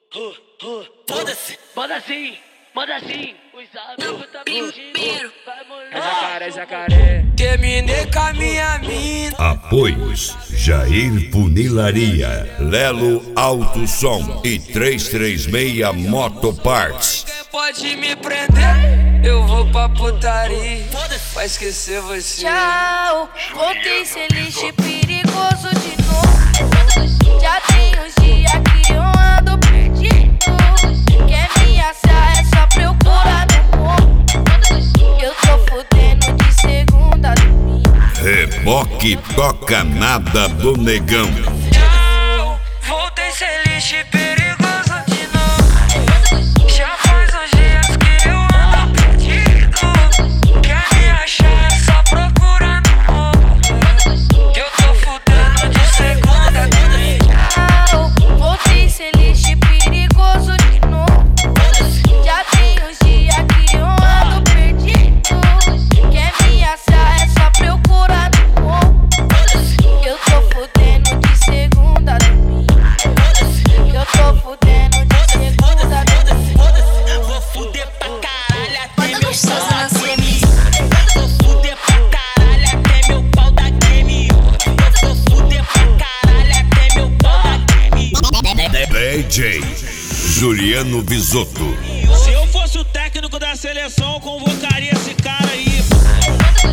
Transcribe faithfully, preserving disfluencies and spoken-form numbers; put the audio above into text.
Foda-se, manda assim, manda assim. Os amigos tá mentindo. Vai molhar. É jacaré, é jacaré. Terminei com a minha mina. Apoios Jair Funilaria, Lelo Alto Som e trezentos e trinta e seis Motoparts. Quem pode me prender? Eu vou pra putaria pra esquecer você. Tchau, voltei ser lixo perigoso de novo. Já tem uns dias que eu ando perdido. Quer me achar é só procurar no morro. Eu tô fudendo de segunda a domingo. Reboque toca nada do negão. Tchau, voltei ser lixo perigoso de novo. Já faz uns dias que eu ando perdido. Quer me achar é só procurar no morro. Eu tô fudendo de segunda a domingo. Tchau, voltei ser lixo perigoso de novo. Já tem uns dias que eu ando perdido. Quer me achar é só procurar no morro. Eu tô fudendo de segunda a domingo. Eu tô fudendo de segunda a domingo. Vou fuder pra caralho até Manda meu gostosa pau na da C M. game. Vou fuder pra caralho até meu pau da game. Eu vou fuder pra caralho até meu pau da game. D J Juliano Bisotto. Se eu fosse o técnico da seleção, eu convocaria esse cara aí.